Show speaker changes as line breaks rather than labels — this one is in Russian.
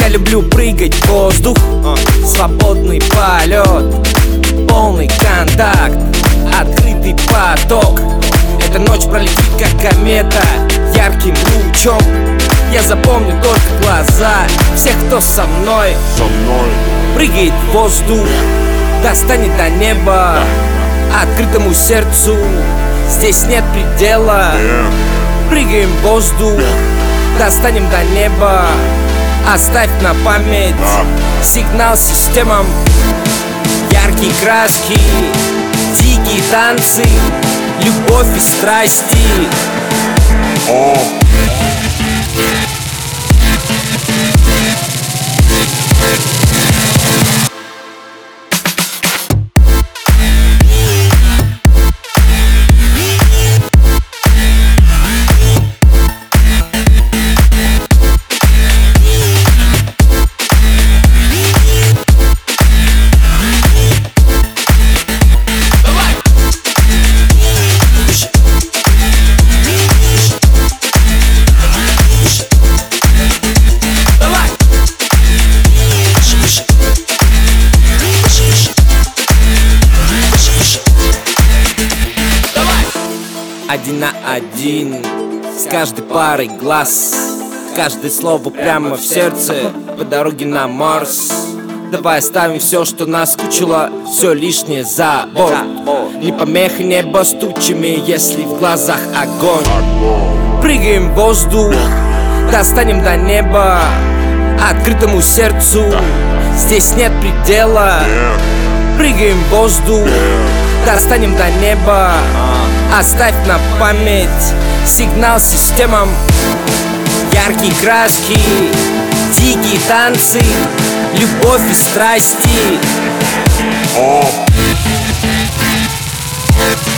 Я люблю прыгать в воздух, свободный полет, полный контакт, открытый поток. Эта ночь пролетит как комета, ярким лучом. Я запомню только глаза всех, кто со мной. Прыгает в воздух, достанет до неба. Открытому сердцу здесь нет предела. Прыгаем в воздух, достанем до неба. Оставь на память сигнал системам. Яркие краски, дикие танцы, любовь и страсти. Один на один с каждой парой глаз, каждое слово прямо в сердце по дороге на Марс. Давай оставим все, что нас скучило, все лишнее за борт. Не помеха небо с тучами, если в глазах огонь. Прыгаем в воздух, достанем до неба. Открытому сердцу здесь нет предела. Прыгаем в воздух, достанем до неба. Оставь на память сигнал системам. Яркие краски, дикие танцы, любовь и страсти.